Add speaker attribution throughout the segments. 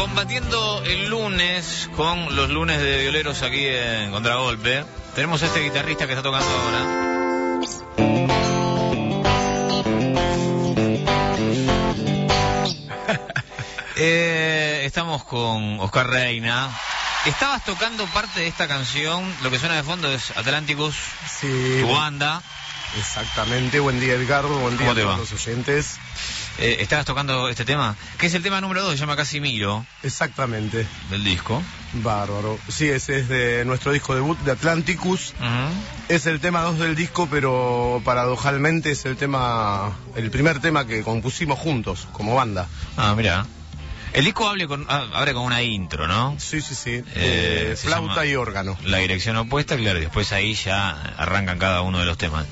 Speaker 1: Combatiendo el lunes con los lunes de violeros aquí en Contragolpe, tenemos a este guitarrista que está tocando ahora. Estamos con Oscar Reina. Estabas tocando parte de esta canción, lo que suena de fondo es Atlanticus,
Speaker 2: sí,
Speaker 1: tu banda.
Speaker 2: Exactamente, buen día Edgardo, buen día a todos los oyentes.
Speaker 1: Estabas tocando este tema, que es el tema número 2, se llama Casimiro.
Speaker 2: Exactamente.
Speaker 1: Del disco.
Speaker 2: Bárbaro. Sí, ese es de nuestro disco debut de Atlanticus. Es el tema 2 del disco, pero paradojalmente es el primer tema que compusimos juntos, como banda.
Speaker 1: Ah, mira. El disco abre con una intro, ¿no?
Speaker 2: Sí. Flauta y órgano.
Speaker 1: La dirección opuesta, claro, y después ahí ya arrancan cada uno de los temas.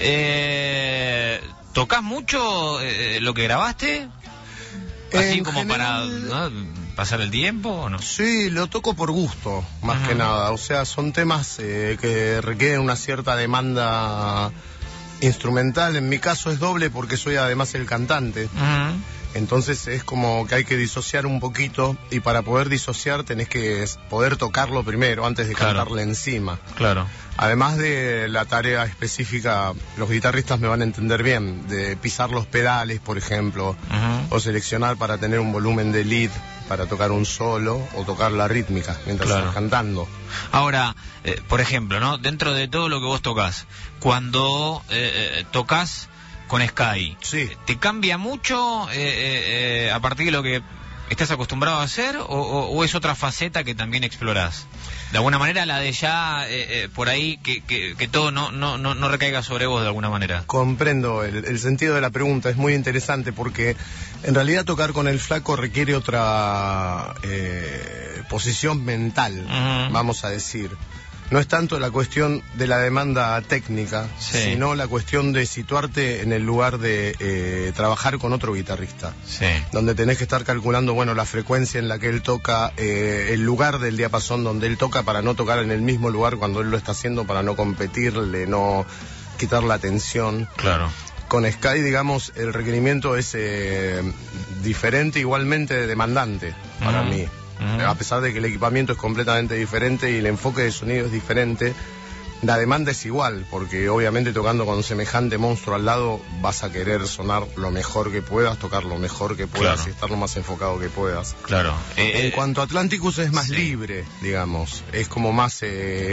Speaker 1: ¿Tocás mucho lo que grabaste? Así en como general, para pasar el tiempo, ¿o no?
Speaker 2: Sí, lo toco por gusto, más que nada. O sea, son temas que requieren una cierta demanda instrumental. En mi caso es doble porque soy además el cantante. Entonces es como que hay que disociar un poquito, y para poder disociar tenés que poder tocarlo primero antes de cantarle encima. Claro. Además de la tarea específica, los guitarristas me van a entender bien, de pisar los pedales, por ejemplo, o seleccionar para tener un volumen de lead para tocar un solo, o tocar la rítmica mientras estás cantando. Ahora,
Speaker 1: por ejemplo, ¿no? Dentro de todo lo que vos tocás, cuando tocas con Sky, sí, ¿te cambia mucho a partir de lo que estás acostumbrado a hacer, o es otra faceta que también explorás? De alguna manera la de ya por ahí que todo no recaiga sobre vos de alguna manera.
Speaker 2: Comprendo el sentido de la pregunta, es muy interesante porque en realidad tocar con el Flaco requiere otra posición mental, vamos a decir. No es tanto la cuestión de la demanda técnica, sino la cuestión de situarte en el lugar de trabajar con otro guitarrista. Donde tenés que estar calculando, la frecuencia en la que él toca, el lugar del diapasón donde él toca, para no tocar en el mismo lugar cuando él lo está haciendo, para no competirle, no quitar la atención. Claro. Con Sky, digamos, el requerimiento es diferente, igualmente demandante para mí. A pesar de que el equipamiento es completamente diferente y el enfoque de sonido es diferente, la demanda es igual, porque obviamente tocando con semejante monstruo al lado vas a querer sonar lo mejor que puedas, tocar lo mejor que puedas y estar lo más enfocado que puedas. Claro. En cuanto a Atlanticus es más libre, digamos, es como más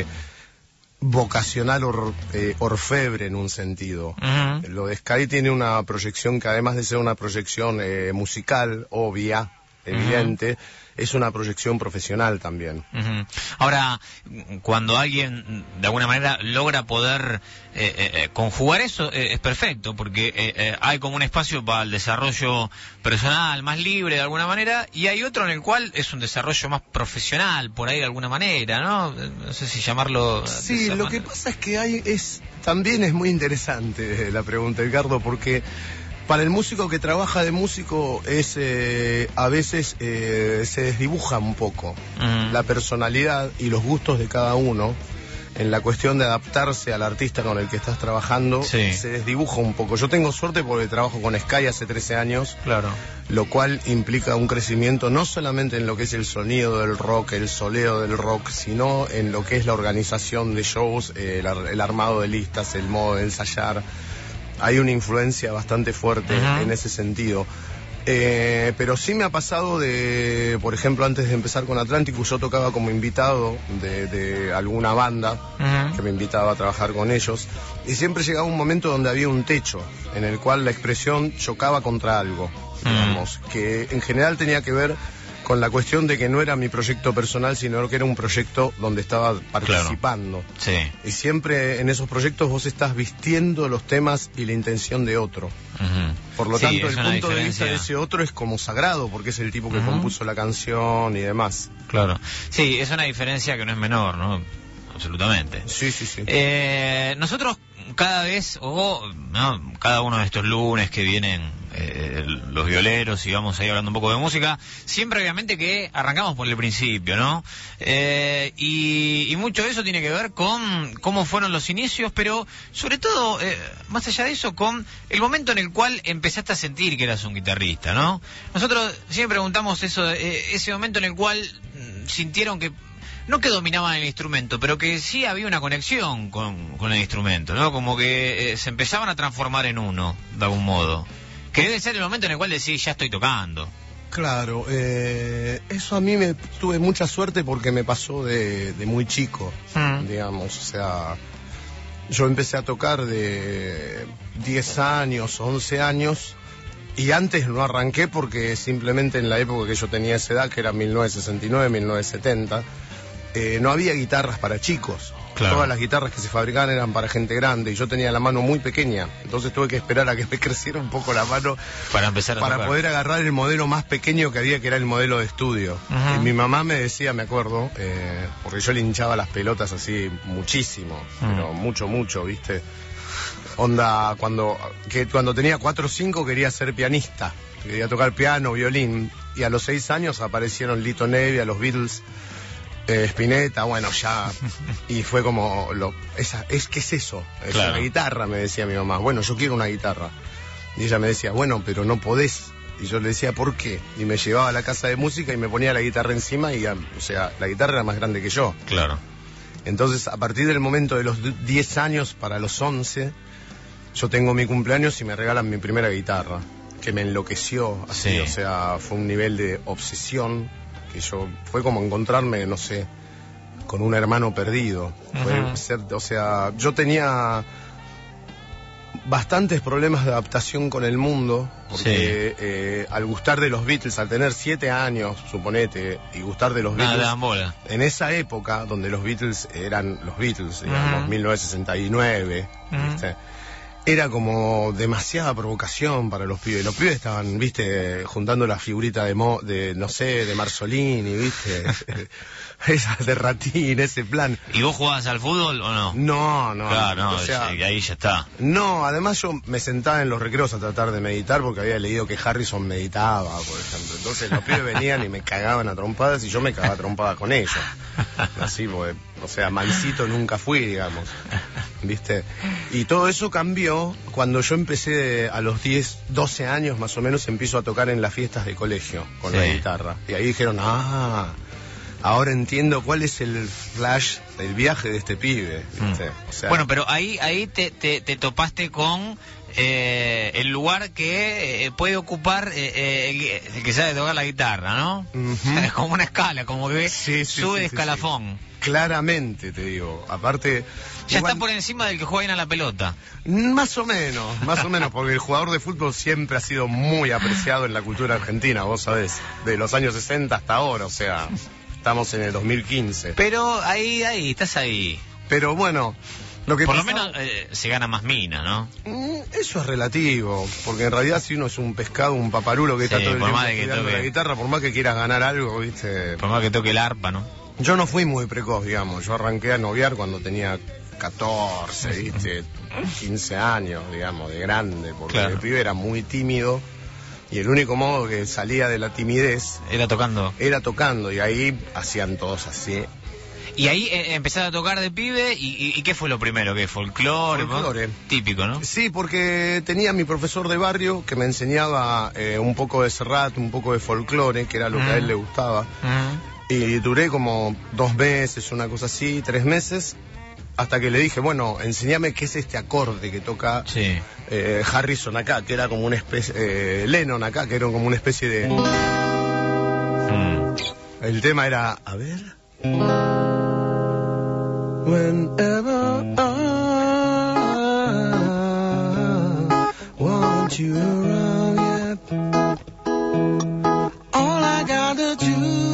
Speaker 2: vocacional, orfebre en un sentido. Lo de Sky tiene una proyección que, además de ser una proyección musical, obvia, evidente, es una proyección profesional también.
Speaker 1: Ahora, cuando alguien de alguna manera logra poder conjugar eso, es perfecto, porque hay como un espacio para el desarrollo personal más libre de alguna manera, y hay otro en el cual es un desarrollo más profesional, por ahí de alguna manera, ¿no? No sé si llamarlo...
Speaker 2: Sí, lo que pasa es que también es muy interesante la pregunta, Edgardo, porque... Para el músico que trabaja de músico a veces se desdibuja un poco la personalidad y los gustos de cada uno en la cuestión de adaptarse al artista con el que estás trabajando. Se desdibuja un poco. Yo tengo suerte porque trabajo con Sky hace 13 años, lo cual implica un crecimiento no solamente en lo que es el sonido del rock, el soleo del rock, sino en lo que es la organización de shows, el armado de listas, el modo de ensayar. Hay una influencia bastante fuerte en ese sentido. Pero sí me ha pasado por ejemplo, antes de empezar con Atlanticus, yo tocaba como invitado de alguna banda que me invitaba a trabajar con ellos, y siempre llegaba un momento donde había un techo en el cual la expresión chocaba contra algo, digamos, que en general tenía que ver con la cuestión de que no era mi proyecto personal, sino que era un proyecto donde estaba participando. Y siempre en esos proyectos vos estás vistiendo los temas y la intención de otro. Por lo tanto, el punto de vista de ese otro es como sagrado, porque es el tipo que compuso la canción y demás.
Speaker 1: Claro. Sí, es una diferencia que no es menor, ¿no? Absolutamente.
Speaker 2: Sí.
Speaker 1: Nosotros cada vez, ¿no? Cada uno de estos lunes que vienen los violeros y vamos ahí hablando un poco de música, siempre obviamente que arrancamos por el principio, ¿no? Y mucho de eso tiene que ver con cómo fueron los inicios, pero sobre todo, más allá de eso, con el momento en el cual empezaste a sentir que eras un guitarrista, ¿no? Nosotros siempre preguntamos eso, ese momento en el cual sintieron que no que dominaban el instrumento, pero que sí había una conexión con el instrumento, ¿no? Como que se empezaban a transformar en uno, de algún modo. Que debe ser el momento en el cual decís, ya estoy tocando.
Speaker 2: Claro, eso a mí tuve mucha suerte porque me pasó de muy chico, digamos, o sea, yo empecé a tocar de 10 años, 11 años, y antes no arranqué porque simplemente en la época que yo tenía esa edad, que era 1969, 1970, no había guitarras para chicos. Claro. Todas las guitarras que se fabricaban eran para gente grande y yo tenía la mano muy pequeña, entonces tuve que esperar a que me creciera un poco la mano
Speaker 1: para empezar a
Speaker 2: tocar, poder agarrar el modelo más pequeño que había, que era el modelo de estudio. Y mi mamá me decía, me acuerdo, porque yo le hinchaba las pelotas así muchísimo, pero mucho, ¿viste? Onda, cuando tenía 4 o 5 quería ser pianista, quería tocar piano, violín, y a los 6 años aparecieron Lito Nebbia, los Beatles, Spinetta, bueno, ya, y fue como, ¿qué es eso? Es claro. Una guitarra, me decía mi mamá. Bueno, yo quiero una guitarra. Y ella me decía, bueno, pero no podés. Y yo le decía, ¿por qué? Y me llevaba a la casa de música y me ponía la guitarra encima y, o sea, la guitarra era más grande que yo.
Speaker 1: Claro.
Speaker 2: Entonces, a partir del momento de los 10 años para los 11, yo tengo mi cumpleaños y me regalan mi primera guitarra, que me enloqueció así, sí. O sea, fue un nivel de obsesión que fue como encontrarme, no sé, con un hermano perdido. O sea, yo tenía bastantes problemas de adaptación con el mundo, porque al gustar de los Beatles, al tener 7 años, suponete, y gustar de los Beatles, en esa época donde los Beatles eran los Beatles, digamos, 1969, ¿viste? Era como demasiada provocación para los pibes. Los pibes estaban, viste, juntando la figurita de no sé, de Marzolini, viste, esa de Ratín, ese plan.
Speaker 1: ¿Y vos jugabas al fútbol o no?
Speaker 2: No.
Speaker 1: Claro, no, o sea, ahí ya está.
Speaker 2: No, además yo me sentaba en los recreos a tratar de meditar porque había leído que Harrison meditaba, por ejemplo. Entonces los pibes venían y me cagaban a trompadas y yo me cagaba a trompadas con ellos. Así, porque, o sea, mansito nunca fui, digamos, ¿viste? Y todo eso cambió cuando yo empecé a los 10, 12 años más o menos, empiezo a tocar en las fiestas de colegio con la guitarra. Y ahí dijeron, ahora entiendo cuál es el flash del viaje de este pibe, ¿viste? O sea,
Speaker 1: bueno, pero ahí te topaste con el lugar que puede ocupar el que sabe tocar la guitarra, ¿no? Es como una escala, como que sube de escalafón.
Speaker 2: Sí. Claramente, te digo. Aparte,
Speaker 1: ya está por encima del que juega bien a la pelota.
Speaker 2: Más o menos, porque el jugador de fútbol siempre ha sido muy apreciado en la cultura argentina, vos sabés, de los años 60 hasta ahora, o sea, estamos en el 2015.
Speaker 1: Pero ahí, estás ahí.
Speaker 2: Pero bueno, lo que
Speaker 1: por lo menos se gana más mina, ¿no?
Speaker 2: Eso es relativo, porque en realidad si uno es un pescado, un paparulo que está todo el tiempo estudiando la guitarra, por más que quieras ganar algo, ¿viste?
Speaker 1: Por más que toque el arpa, ¿no?
Speaker 2: Yo no fui muy precoz, digamos. Yo arranqué a noviar cuando tenía 14, ¿viste? 15 años, digamos, de grande, porque el pibe era muy tímido y el único modo que salía de la timidez
Speaker 1: era tocando,
Speaker 2: y ahí hacían todos así.
Speaker 1: Y ahí empezaste a tocar de pibe, ¿y qué fue lo primero? ¿Qué? ¿Folclore? Típico, ¿no?
Speaker 2: Sí, porque tenía mi profesor de barrio que me enseñaba un poco de Serrat, un poco de folclore, que era lo que a él le gustaba. Y duré como 2 meses, una cosa así, 3 meses, hasta que le dije, bueno, enséñame qué es este acorde que toca Harrison acá, que era como una especie, Lennon acá, que era como una especie de... El tema era, a ver... Whenever I want you around, all I gotta do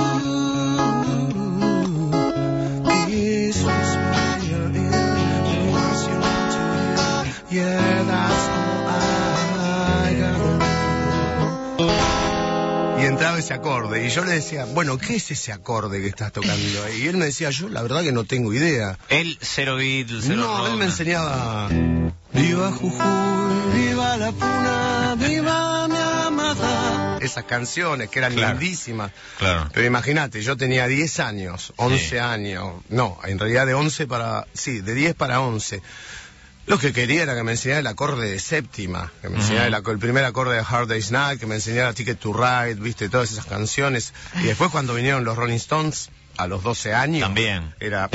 Speaker 2: is whisper your ear, voice you want to hear. Yeah, that's all I gotta do. Y entraba ese acorde. Y yo le decía, bueno, ¿qué es ese acorde que estás tocando ahí? Y él me decía, yo la verdad que no tengo idea.
Speaker 1: Él, cero Beatles, cero rock.
Speaker 2: Él me enseñaba, viva Jujuy, viva la Puna, viva mi amada. Esas canciones que eran lindísimas.
Speaker 1: Claro.
Speaker 2: Pero imagínate, yo tenía 10 años, 11 años. No, en realidad de 10 para 11. Lo que quería era que me enseñara el acorde de séptima, que me enseñara el primer acorde de Hard Day's Night, que me enseñara Ticket to Ride, viste, todas esas canciones. Y después cuando vinieron los Rolling Stones, a los 12 años...
Speaker 1: También.
Speaker 2: Era...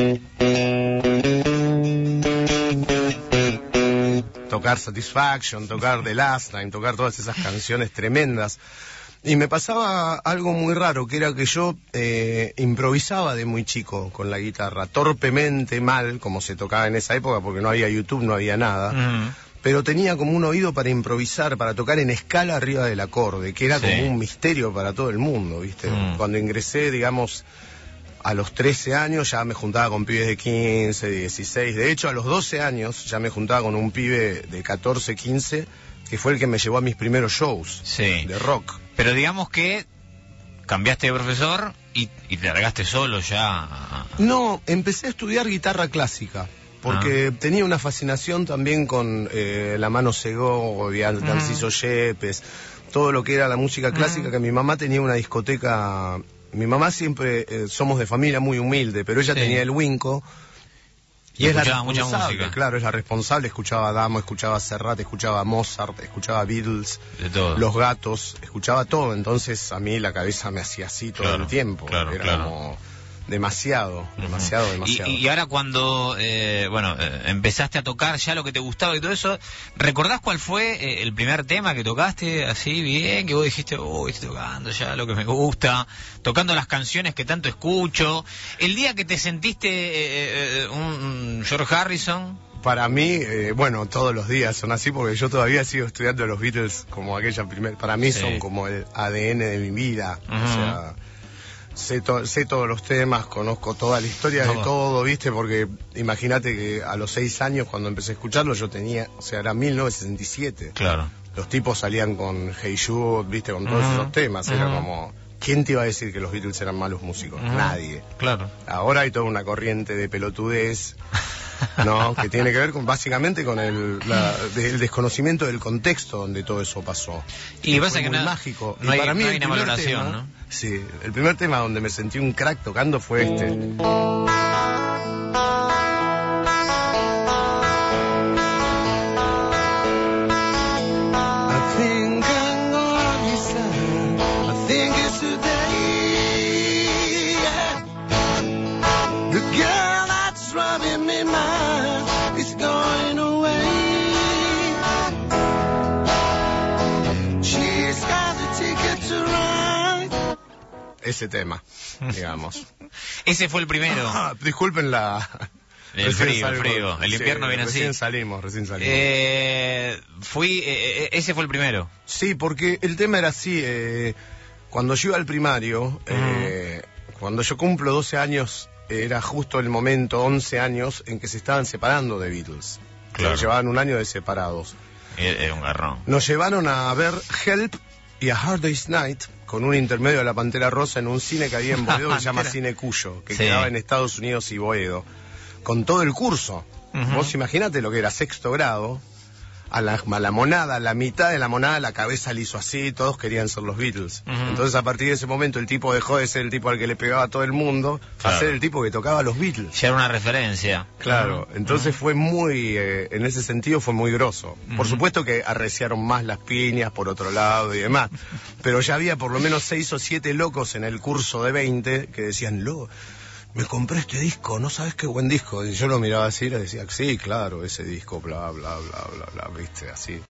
Speaker 2: tocar Satisfaction, tocar The Last Time, tocar todas esas canciones tremendas. Y me pasaba algo muy raro, que era que yo improvisaba de muy chico con la guitarra, torpemente, mal, como se tocaba en esa época, porque no había YouTube, no había nada. Pero tenía como un oído para improvisar, para tocar en escala arriba del acorde, que era como un misterio para todo el mundo, ¿viste? Cuando ingresé, digamos, a los 13 años ya me juntaba con pibes de 15, 16. De hecho, a los 12 años ya me juntaba con un pibe de 14, 15, que fue el que me llevó a mis primeros shows de rock.
Speaker 1: Pero digamos que cambiaste de profesor y te largaste solo ya.
Speaker 2: No, empecé a estudiar guitarra clásica, porque tenía una fascinación también con la Mano Segovia, Narciso Yepes, todo lo que era la música clásica, que mi mamá tenía una discoteca. Mi mamá siempre, somos de familia muy humilde, pero ella tenía el Winco. Y es la responsable, mucha música. Claro, es la responsable. Escuchaba Adamo, escuchaba Serrat, escuchaba Mozart, escuchaba Beatles,
Speaker 1: de todo.
Speaker 2: Los Gatos, escuchaba todo. Entonces a mí la cabeza me hacía así todo el tiempo. Era como demasiado.
Speaker 1: Y ahora cuando, empezaste a tocar ya lo que te gustaba y todo eso, ¿recordás cuál fue el primer tema que tocaste así bien? Que vos dijiste, estoy tocando ya lo que me gusta, tocando las canciones que tanto escucho. El día que te sentiste un George Harrison.
Speaker 2: Para mí, todos los días son así, porque yo todavía sigo estudiando los Beatles como aquella primera. Para mí son como el ADN de mi vida. O sea, sé todos los temas, conozco toda la historia de todo, ¿viste? Porque imagínate que a los 6 años, cuando empecé a escucharlo, yo tenía, era 1967.
Speaker 1: Claro.
Speaker 2: Los tipos salían con Hey Jude, ¿viste? Con todos esos temas. Era como, ¿quién te iba a decir que los Beatles eran malos músicos? Nadie.
Speaker 1: Claro.
Speaker 2: Ahora hay toda una corriente de pelotudez, ¿no? Que tiene que ver básicamente con el desconocimiento del contexto donde todo eso pasó.
Speaker 1: Y pasa que
Speaker 2: muy mágico.
Speaker 1: No hay,
Speaker 2: para mí
Speaker 1: no hay una valoración,
Speaker 2: tema,
Speaker 1: ¿no?
Speaker 2: Sí, el primer tema donde me sentí un crack tocando fue este. Ese tema, digamos.
Speaker 1: Ese fue el primero.
Speaker 2: Disculpen
Speaker 1: el frío. El invierno viene así.
Speaker 2: Recién salimos.
Speaker 1: Ese fue el primero.
Speaker 2: Sí, porque el tema era así. Cuando yo iba al primario, cuando yo cumplo 12 años, era justo el momento, 11 años, en que se estaban separando de Beatles. Claro. Llevaban un año de separados.
Speaker 1: Era un garrón.
Speaker 2: Nos llevaron a ver Help y a Hard Day's Night, con un intermedio de La Pantera Rosa, en un cine que había en Boedo que se llama Cine Cuyo, que quedaba en Estados Unidos y Boedo, con todo el curso. Vos imaginate lo que era sexto grado, a la monada, a la mitad de la monada, la cabeza le hizo así, todos querían ser los Beatles. Entonces a partir de ese momento el tipo dejó de ser el tipo al que le pegaba a todo el mundo, a ser el tipo que tocaba los Beatles.
Speaker 1: Ya era una referencia.
Speaker 2: Claro, entonces fue muy, en ese sentido fue muy grosso. Por supuesto que arreciaron más las piñas por otro lado y demás, pero ya había por lo menos 6 o 7 locos en el curso de 20 que decían, me compré este disco, no sabes qué buen disco. Y yo lo miraba así y le decía, sí, claro, ese disco, bla, bla, bla, bla, bla, viste, así.